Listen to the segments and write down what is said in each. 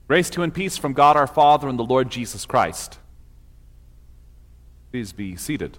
Grace to you and peace from God our Father and the Lord Jesus Christ. Please be seated.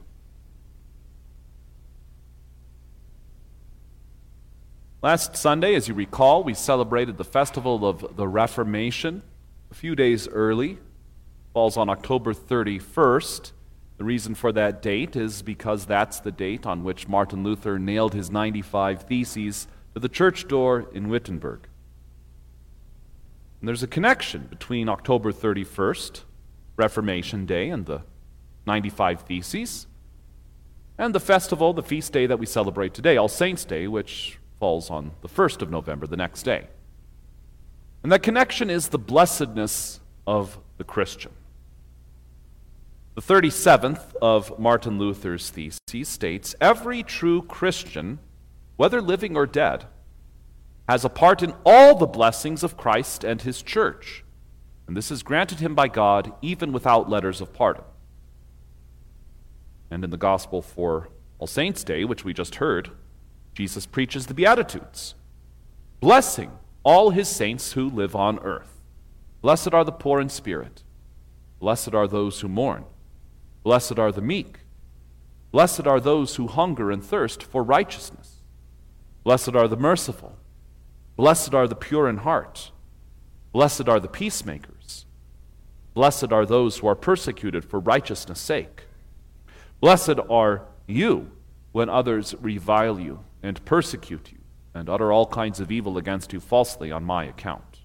Last Sunday, as you recall, we celebrated the festival of the Reformation a few days early. It falls on October 31st. The reason for that date is because that's the date on which Martin Luther nailed his 95 Theses to the church door in Wittenberg. And there's a connection between October 31st, Reformation Day, and the 95 Theses, and the festival, the feast day that we celebrate today, All Saints' Day, which falls on the 1st of November, the next day. And that connection is the blessedness of the Christian. The 37th of Martin Luther's Theses states, "Every true Christian, whether living or dead, has a part in all the blessings of Christ and his church, and this is granted him by God even without letters of pardon." And in the Gospel for All Saints' Day, which we just heard, Jesus preaches the Beatitudes, blessing all his saints who live on earth. Blessed are the poor in spirit. Blessed are those who mourn. Blessed are the meek. Blessed are those who hunger and thirst for righteousness. Blessed are the merciful. Blessed are the pure in heart. Blessed are the peacemakers. Blessed are those who are persecuted for righteousness' sake. Blessed are you when others revile you and persecute you and utter all kinds of evil against you falsely on my account.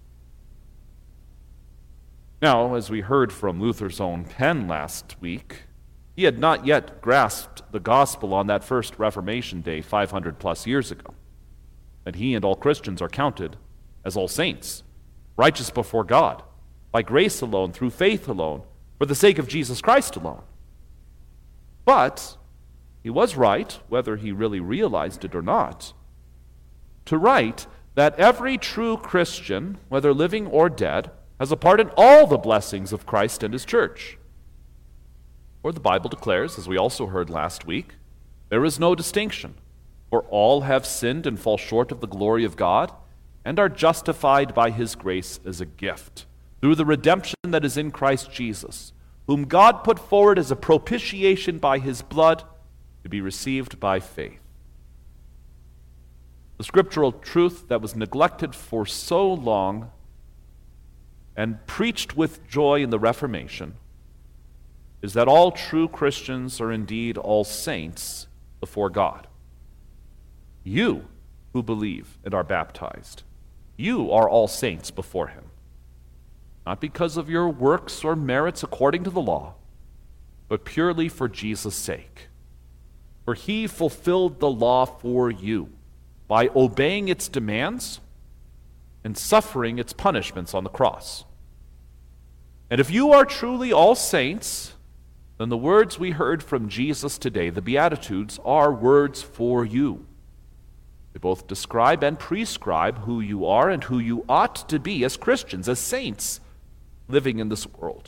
Now, as we heard from Luther's own pen last week, he had not yet grasped the gospel on that first Reformation Day 500 plus years ago, that he and all Christians are counted as all saints, righteous before God, by grace alone, through faith alone, for the sake of Jesus Christ alone. But he was right, whether he really realized it or not, to write that every true Christian, whether living or dead, has a part in all the blessings of Christ and his church. For the Bible declares, as we also heard last week, there is no distinction, for all have sinned and fall short of the glory of God, and are justified by his grace as a gift, through the redemption that is in Christ Jesus, whom God put forward as a propitiation by his blood, to be received by faith. The scriptural truth that was neglected for so long and preached with joy in the Reformation is that all true Christians are indeed all saints before God. You who believe and are baptized, you are all saints before him, not because of your works or merits according to the law, but purely for Jesus' sake. For he fulfilled the law for you by obeying its demands and suffering its punishments on the cross. And if you are truly all saints, then the words we heard from Jesus today, the Beatitudes, are words for you. They both describe and prescribe who you are and who you ought to be as Christians, as saints living in this world.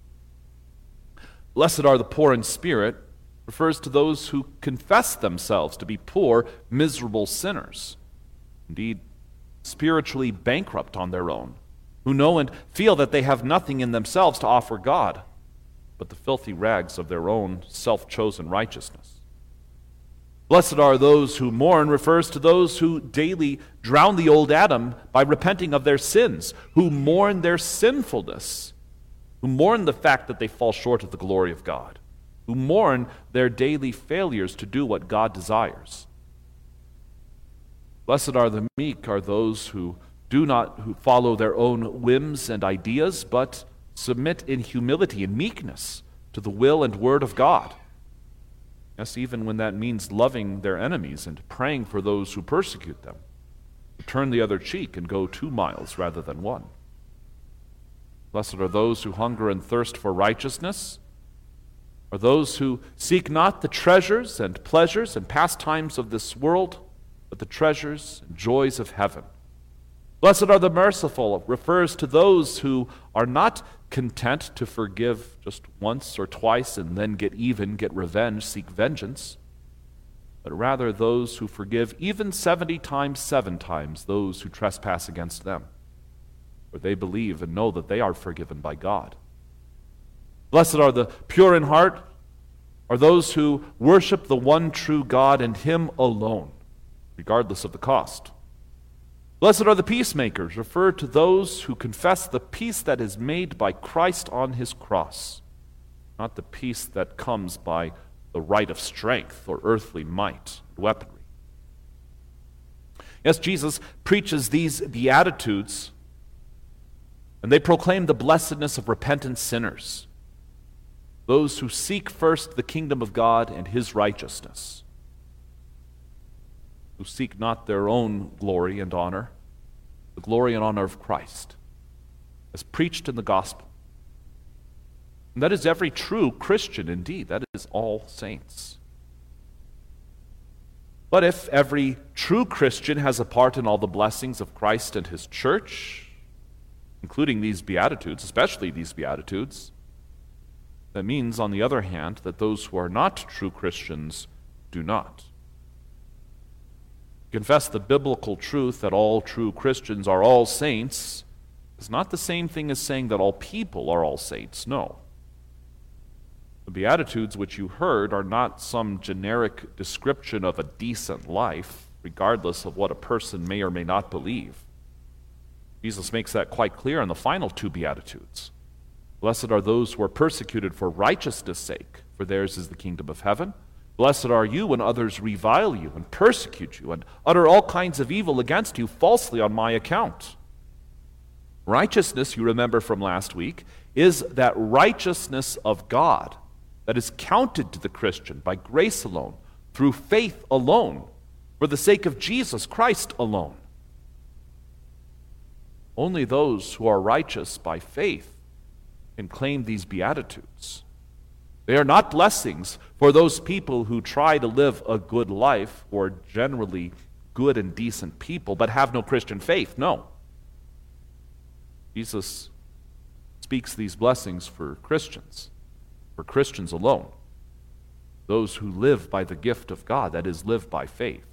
Blessed are the poor in spirit refers to those who confess themselves to be poor, miserable sinners, indeed spiritually bankrupt on their own, who know and feel that they have nothing in themselves to offer God but the filthy rags of their own self-chosen righteousness. Blessed are those who mourn refers to those who daily drown the old Adam by repenting of their sins, who mourn their sinfulness, who mourn the fact that they fall short of the glory of God, who mourn their daily failures to do what God desires. Blessed are the meek are those who who follow their own whims and ideas, but submit in humility and meekness to the will and word of God. Yes, even when that means loving their enemies and praying for those who persecute them, to turn the other cheek and go 2 miles rather than 1. Blessed are those who hunger and thirst for righteousness, are those who seek not the treasures and pleasures and pastimes of this world, but the treasures and joys of heaven. Blessed are the merciful refers to those who are not content to forgive just once or twice and then get even, get revenge, seek vengeance, but rather those who forgive even 70 times, 7 times those who trespass against them. For they believe and know that they are forgiven by God. Blessed are the pure in heart, are those who worship the one true God and Him alone, regardless of the cost. Blessed are the peacemakers, refer to those who confess the peace that is made by Christ on His cross, not the peace that comes by the right of strength or earthly might, weaponry. Yes, Jesus preaches these Beatitudes, and they proclaim the blessedness of repentant sinners, those who seek first the kingdom of God and His righteousness, who seek not their own glory and honor, the glory and honor of Christ, as preached in the gospel. And that is every true Christian indeed. That is all saints. But if every true Christian has a part in all the blessings of Christ and His church, including these Beatitudes, especially these Beatitudes, that means, on the other hand, that those who are not true Christians do not. Confess the biblical truth that all true Christians are all saints is not the same thing as saying that all people are all saints. No. The Beatitudes which you heard are not some generic description of a decent life, regardless of what a person may or may not believe. Jesus makes that quite clear in the final two Beatitudes. Blessed are those who are persecuted for righteousness' sake, for theirs is the kingdom of heaven. Blessed are you when others revile you and persecute you and utter all kinds of evil against you falsely on my account. Righteousness, you remember from last week, is that righteousness of God that is counted to the Christian by grace alone, through faith alone, for the sake of Jesus Christ alone. Only those who are righteous by faith can claim these Beatitudes. They are not blessings for those people who try to live a good life, or generally good and decent people, but have no Christian faith. No. Jesus speaks these blessings for Christians alone, those who live by the gift of God, that is, live by faith.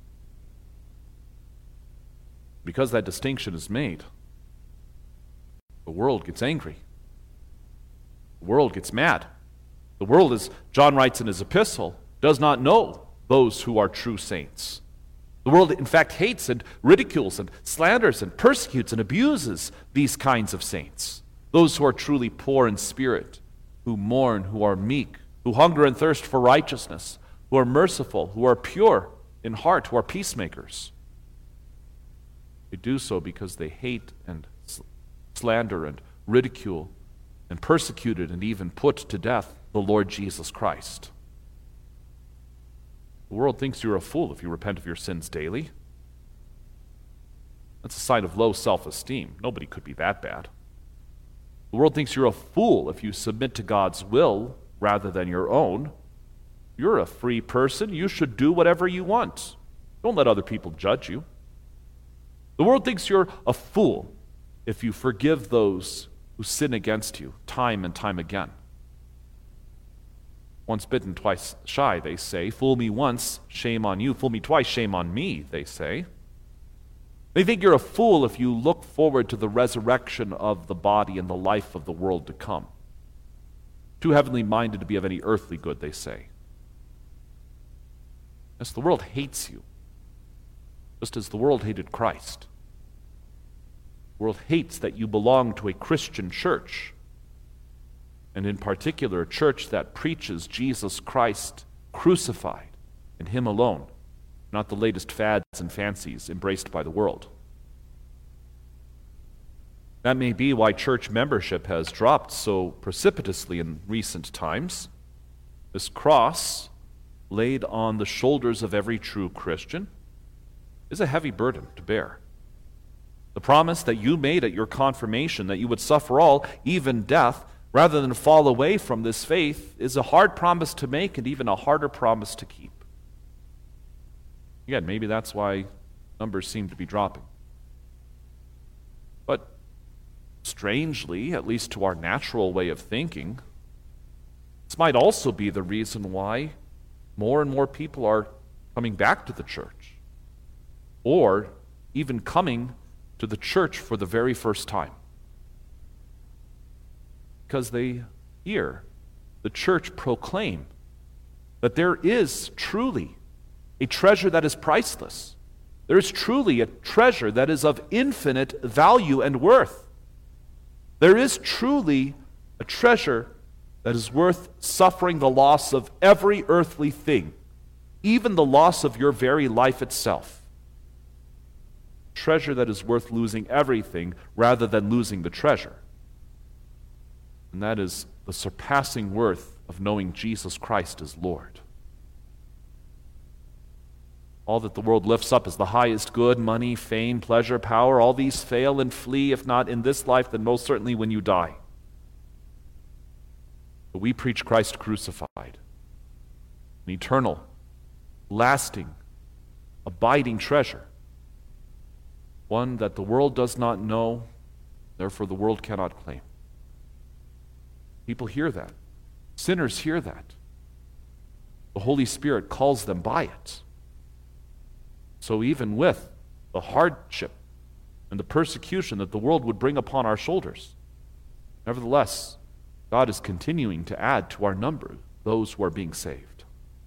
Because that distinction is made, the world gets angry. The world gets mad. The world, as John writes in his epistle, does not know those who are true saints. The world, in fact, hates and ridicules and slanders and persecutes and abuses these kinds of saints, those who are truly poor in spirit, who mourn, who are meek, who hunger and thirst for righteousness, who are merciful, who are pure in heart, who are peacemakers. They do so because they hate and slander and ridicule and persecuted and even put to death the Lord Jesus Christ. The world thinks you're a fool if you repent of your sins daily. That's a sign of low self-esteem. Nobody could be that bad. The world thinks you're a fool if you submit to God's will rather than your own. You're a free person. You should do whatever you want. Don't let other people judge you. The world thinks you're a fool if you forgive those who sin against you time and time again. Once bitten, twice shy, they say. Fool me once, shame on you. Fool me twice, shame on me, they say. They think you're a fool if you look forward to the resurrection of the body and the life of the world to come. Too heavenly minded to be of any earthly good, they say. Yes, the world hates you, just as the world hated Christ. The world hates that you belong to a Christian church, and in particular, a church that preaches Jesus Christ crucified and Him alone, not the latest fads and fancies embraced by the world. That may be why church membership has dropped so precipitously in recent times. This cross, laid on the shoulders of every true Christian, is a heavy burden to bear. The promise that you made at your confirmation that you would suffer all, even death, rather than fall away from this faith, is a hard promise to make and even a harder promise to keep. Again, maybe that's why numbers seem to be dropping. But strangely, at least to our natural way of thinking, this might also be the reason why more and more people are coming back to the church, or even coming to the church for the very first time. Because they hear the church proclaim that there is truly a treasure that is priceless. There is truly a treasure that is of infinite value and worth. There is truly a treasure that is worth suffering the loss of every earthly thing, even the loss of your very life itself. Treasure that is worth losing everything rather than losing the treasure. And that is the surpassing worth of knowing Jesus Christ as Lord. All that the world lifts up as the highest good, money, fame, pleasure, power, all these fail and flee, if not in this life, then most certainly when you die. But we preach Christ crucified, an eternal, lasting, abiding treasure, one that the world does not know, therefore the world cannot claim. People hear that. Sinners hear that. The Holy Spirit calls them by it. So even with the hardship and the persecution that the world would bring upon our shoulders, nevertheless, God is continuing to add to our number those who are being saved.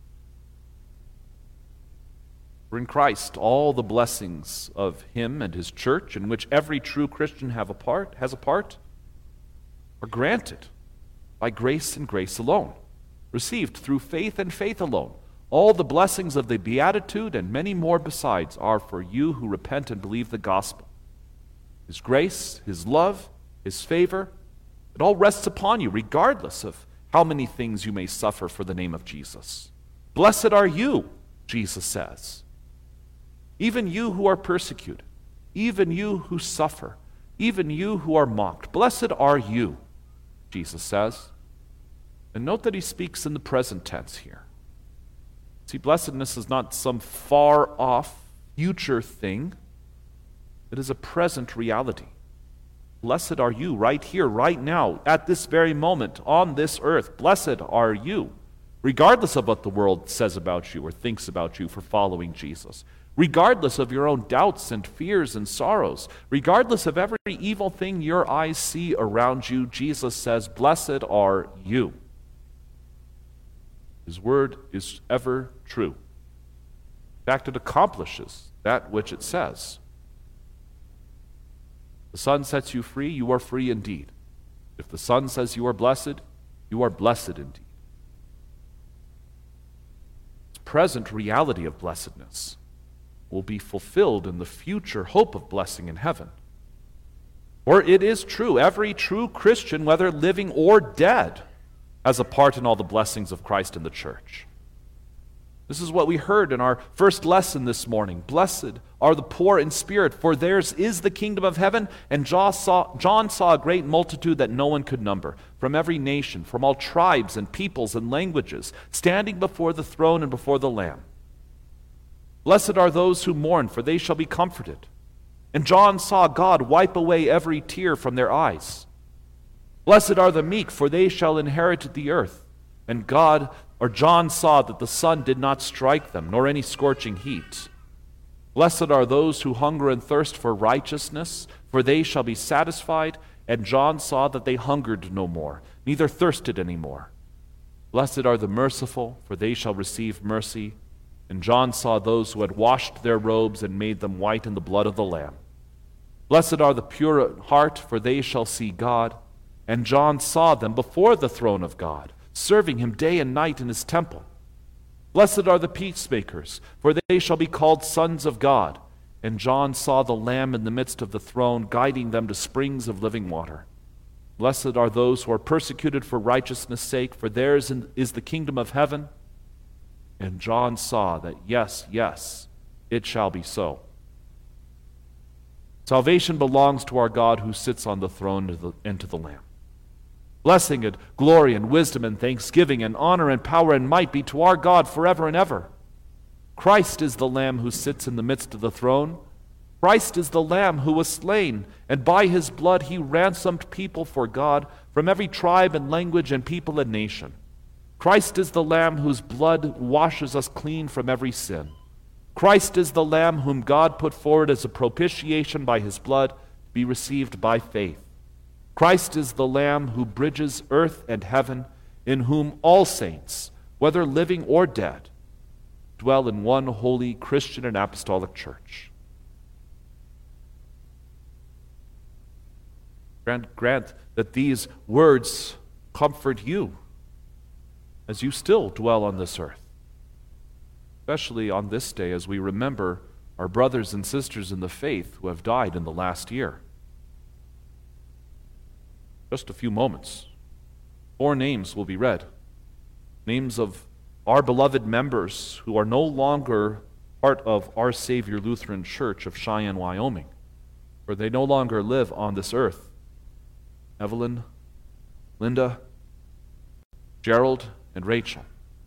For in Christ, all the blessings of Him and His church, in which every true Christian has a part, are granted by grace and grace alone, received through faith and faith alone. All the blessings of the Beatitude and many more besides are for you who repent and believe the gospel. His grace, His love, His favor, it all rests upon you, regardless of how many things you may suffer for the name of Jesus. Blessed are you, Jesus says. Even you who are persecuted, even you who suffer, even you who are mocked. Blessed are you, Jesus says. And note that He speaks in the present tense here. See, blessedness is not some far-off future thing. It is a present reality. Blessed are you right here, right now, at this very moment, on this earth. Blessed are you, regardless of what the world says about you or thinks about you for following Jesus. Regardless of your own doubts and fears and sorrows. Regardless of every evil thing your eyes see around you, Jesus says, blessed are you. His word is ever true. In fact, it accomplishes that which it says. The Son sets you free, you are free indeed. If the Son says you are blessed indeed. This present reality of blessedness will be fulfilled in the future hope of blessing in heaven. For it is true, every true Christian, whether living or dead, has a part in all the blessings of Christ in the church. This is what we heard in our first lesson this morning. Blessed are the poor in spirit, for theirs is the kingdom of heaven. And John saw a great multitude that no one could number, from every nation, from all tribes and peoples and languages, standing before the throne and before the Lamb. Blessed are those who mourn, for they shall be comforted. And John saw God wipe away every tear from their eyes. Blessed are the meek, for they shall inherit the earth. And John saw that the sun did not strike them, nor any scorching heat. Blessed are those who hunger and thirst for righteousness, for they shall be satisfied. And John saw that they hungered no more, neither thirsted any more. Blessed are the merciful, for they shall receive mercy. And John saw those who had washed their robes and made them white in the blood of the Lamb. Blessed are the pure at heart, for they shall see God. And John saw them before the throne of God, serving Him day and night in His temple. Blessed are the peacemakers, for they shall be called sons of God. And John saw the Lamb in the midst of the throne, guiding them to springs of living water. Blessed are those who are persecuted for righteousness' sake, for theirs is the kingdom of heaven. And John saw that, yes, it shall be so. Salvation belongs to our God who sits on the throne and to the Lamb. Blessing and glory and wisdom and thanksgiving and honor and power and might be to our God forever and ever. Christ is the Lamb who sits in the midst of the throne. Christ is the Lamb who was slain, and by His blood He ransomed people for God from every tribe and language and people and nation. Christ is the Lamb whose blood washes us clean from every sin. Christ is the Lamb whom God put forward as a propitiation by His blood to be received by faith. Christ is the Lamb who bridges earth and heaven, in whom all saints, whether living or dead, dwell in one holy Christian and apostolic church. Grant that these words comfort you as you still dwell on this earth, especially on this day as we remember our brothers and sisters in the faith who have died in the last year. Just a few moments. 4 names will be read. Names of our beloved members who are no longer part of Our Savior Lutheran Church of Cheyenne, Wyoming, for they no longer live on this earth. Evelyn, Linda, Gerald, and Rachel.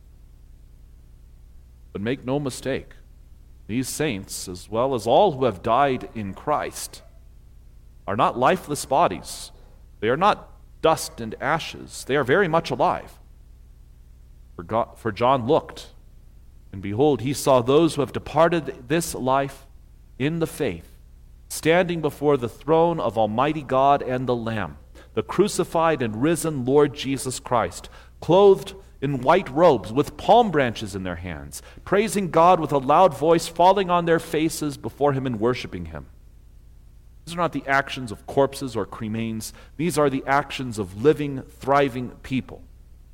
But make no mistake, these saints, as well as all who have died in Christ, are not lifeless bodies. They are not dust and ashes. They are very much alive. For John looked, and behold, he saw those who have departed this life in the faith, standing before the throne of Almighty God and the Lamb, the crucified and risen Lord Jesus Christ, clothed in white robes with palm branches in their hands, praising God with a loud voice, falling on their faces before him and worshiping him. These are not the actions of corpses or cremains. These are the actions of living, thriving people.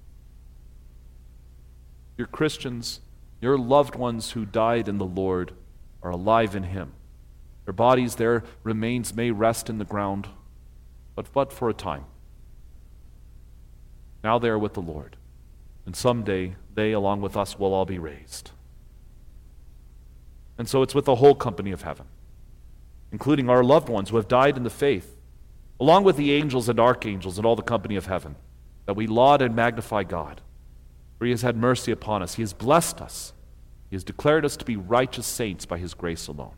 Your Christians, your loved ones who died in the Lord are alive in him. Their bodies, their remains may rest in the ground, but for a time. Now they are with the Lord, and someday they, along with us, will all be raised. And so it's with the whole company of heaven, including our loved ones who have died in the faith, along with the angels and archangels and all the company of heaven, that we laud and magnify God. For he has had mercy upon us. He has blessed us. He has declared us to be righteous saints by his grace alone.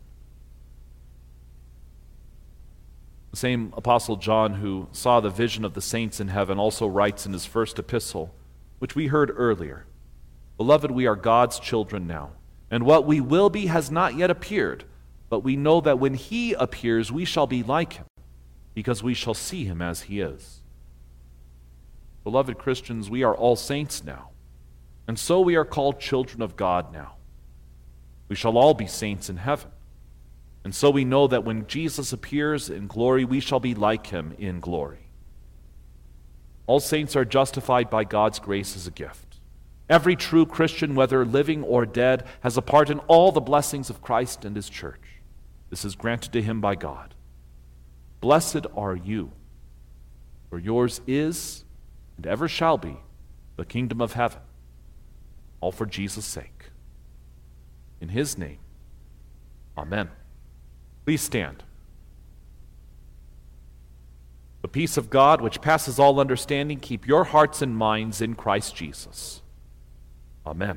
The same Apostle John, who saw the vision of the saints in heaven, also writes in his first epistle, which we heard earlier, "Beloved, we are God's children now, and what we will be has not yet appeared, but we know that when he appears, we shall be like him, because we shall see him as he is." Beloved Christians, we are all saints now, and so we are called children of God now. We shall all be saints in heaven. And so we know that when Jesus appears in glory, we shall be like him in glory. All saints are justified by God's grace as a gift. Every true Christian, whether living or dead, has a part in all the blessings of Christ and his church. This is granted to him by God. Blessed are you, for yours is and ever shall be the kingdom of heaven, all for Jesus' sake. In his name, amen. Please stand. The peace of God, which passes all understanding, keep your hearts and minds in Christ Jesus. Amen.